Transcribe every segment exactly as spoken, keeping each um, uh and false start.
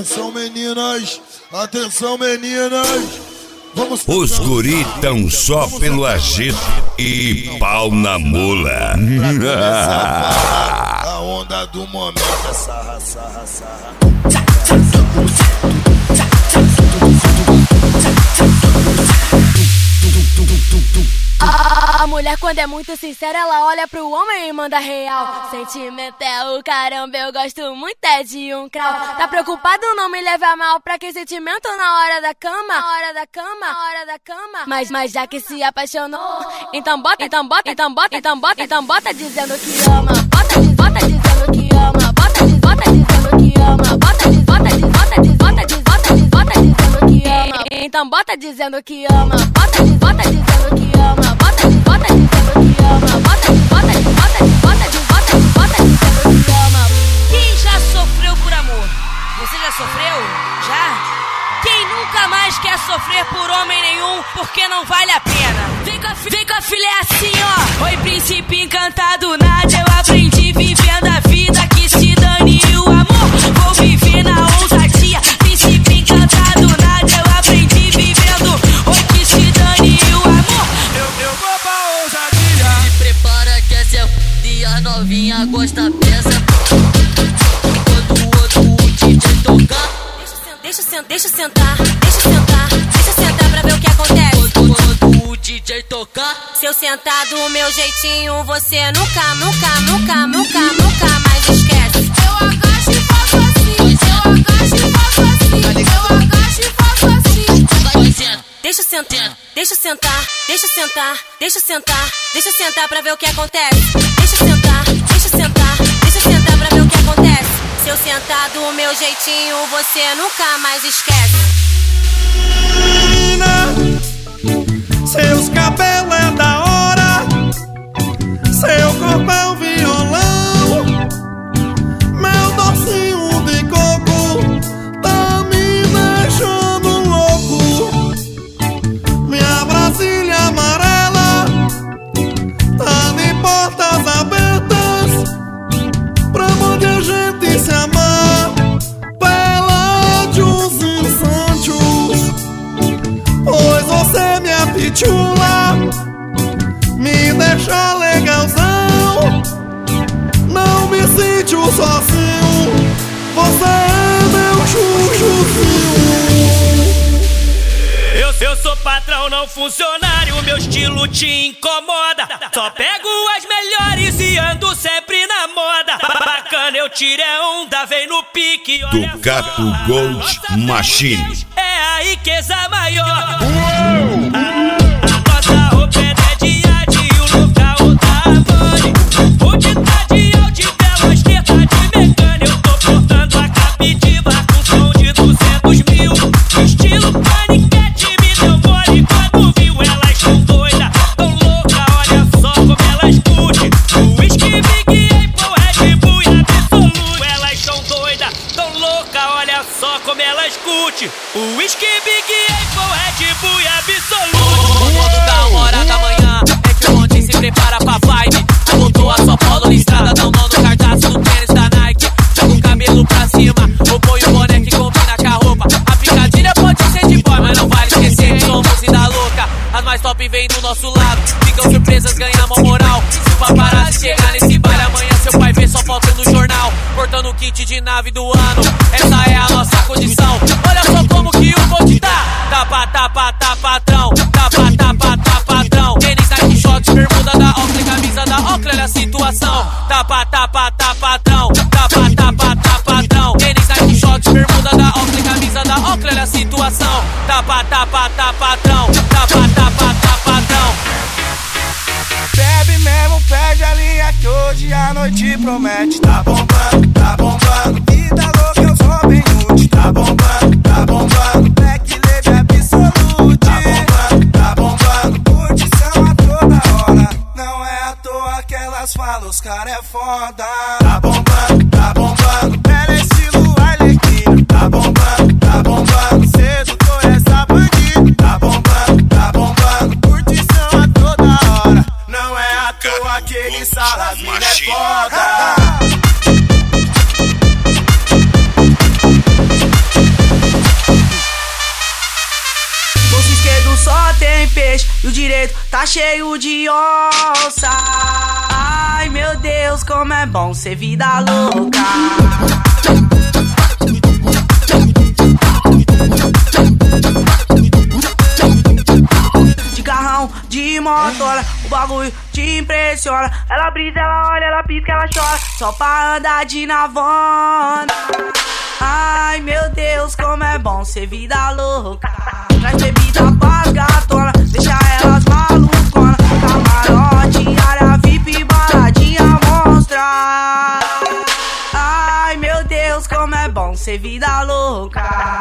Atenção meninas, atenção meninas. Vamos Os guri tão só pelo agito e pau na mula. A onda do momento é sarra, sarra, sarra. A mulher quando é muito sincera, ela olha pro homem e manda real. Sentimento é o caramba, eu gosto muito é de um crau. Tá preocupado não me leva mal, pra que sentimento na hora da cama? Na hora da cama, na hora da cama. Mas, mas já que se apaixonou, então bota, então bota, então bota, então bota, então bota dizendo que ama. Bota, diz, bota dizendo que ama. Bota, diz, bota dizendo que ama. Bota, diz, bota, diz, bota, diz, bota, diz, bota, diz, bota dizendo que ama. Então bota dizendo que ama. Bota, diz, bota dizendo que ama. Bota, diz, bota dizendo que ama. Bota, diz, bota, diz, bota, diz, bota, diz, bota, diz, bota dizendo que ama. Quem já sofreu por amor? Você já sofreu? Já? Quem nunca mais quer sofrer por homem nenhum, porque não vale a pena? Vem com a, vem com a filha assim, ó. Oi, príncipe encantado, nada eu aprendi vivendo a vida, que se dane o amor. Vou viver na ousadia, príncipe encantado, nada eu aprendi vivendo. Oi, que se dane o amor. Eu, eu vou pra ousadia. Se prepara que essa é e a novinha gosta dessa. Quando o outro D J tocar, Deixa, deixa, deixa eu sentar, deixa eu sentar, deixa eu sentar pra ver o que acontece. quando o D J tocar, Se eu sentar do meu jeitinho, você nunca, nunca, nunca, nunca, nunca mais esquece. Eu agacho e faço assim, eu agacho e faço assim, eu agacho e faço assim. vai sendo. Deixa eu sentar, deixa eu sentar, deixa eu sentar, deixa eu sentar, deixa eu sentar pra ver o que acontece. Deixa eu sentar, deixa eu sentar, deixa eu sentar pra ver o que acontece. Se eu sentar do meu jeitinho, você nunca mais esquece. Seus cabelos é da hora, seu corpo é um violão, meu docinho de coco tá me deixando louco. Minha Brasília amarela tá de portas abertas pra onde a gente se amar, peladinhos e santos. Pois você, minha pitula, me deixa legalzão. Não me sinto sozinho, você é meu chuchuzinho. Eu, eu sou patrão, não funcionário, meu estilo te incomoda. Só pego as melhores e ando sempre na moda. Bacana, eu tirei onda, vem no pique. Olha Ducato só, Gold a nossa Machine. é a riqueza maior. A, a nossa roupa é de arte e o local da Havane. O de tá de Audi, Belo, esquerda de Mecânica. Eu tô portando a captiva com som de duzentos mil. Estilo paniquete me deu mole quando viu. Elas tão doidas, tão louca, olha só como elas curtem. O whisky, Big Apple, Red Bull e Absolute. Elas tão doidas, tão louca, olha só como elas curtem. O whisky, Big Apple, Red Bull e Absolute. Quando dá uma hora da manhã, é que o monte se prepara pra vibe. Voltou a São Paulo listrada, dá um nó no cartaz do tênis da Nike. Joga o cabelo pra cima, ou põe o boné que combina com a roupa. A picadilha pode ser de boy, mas não vale esquecer que somos vida louca. As mais top vêm do nosso lado, ficam surpresas, ganhamos moral. Se o paparazzi chegar nesse baile amanhã, seu pai vê só foto no jornal. Cortando o kit de nave do ano, essa é a nossa condição. Olha só como que o bonde tá. Tapa, tapa, tá patrão. Tapa, tapa, tá patrão. Tênis, Nike, shorts, bermuda da Oakley, camisa da Oakley, olha a situação. Tapa, tapa, tá patrão. Tapa, tapa, tá patrão. Tênis, Nike, shorts, bermuda da Oakley, camisa da Oakley, olha a situação. Tapa, tapa, tá patrão. Tapa, tapa, tá patrão. Bebe mesmo, pede a linha que hoje a noite promete. Tá bombando, tá bombando. Vida louca, eu sou bem útil. Tá bombando, tá bombando. Black Lady Absolute. Tá bombando, tá bombando. Curtição a toda hora. Não é à toa que elas falam, os cara é foda. Tá bombando, tá bombando. Ela é estilo Arlequina. Tá bombando, tá bombando. Sedutor essa bandida. Tá bombando, tá bombando. Curtição a toda hora. Não é à toa que ele sala, a mina é foda. peito tá cheio de onça. Ai meu Deus, como é bom ser vida louca. De carrão, de motora, o bagulho te impressiona. Ela brisa, ela olha, ela pisca, ela chora, só pra andar de navona. Ai meu Deus, como é bom ser vida louca. Traz bebida pras gatona, deixa elas malucona. Camarote, área V I P, baladinha monstra. Ai meu Deus, como é bom ser vida louca.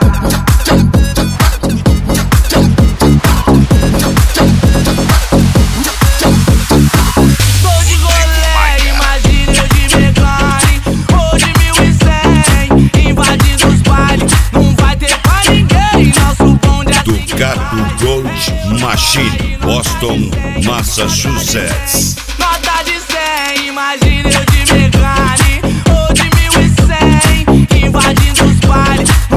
Ducato Gold Machine, Boston, Massachusetts. Nota de cem, imagina eu de Megane ou de mil e cem, invadindo os bailes.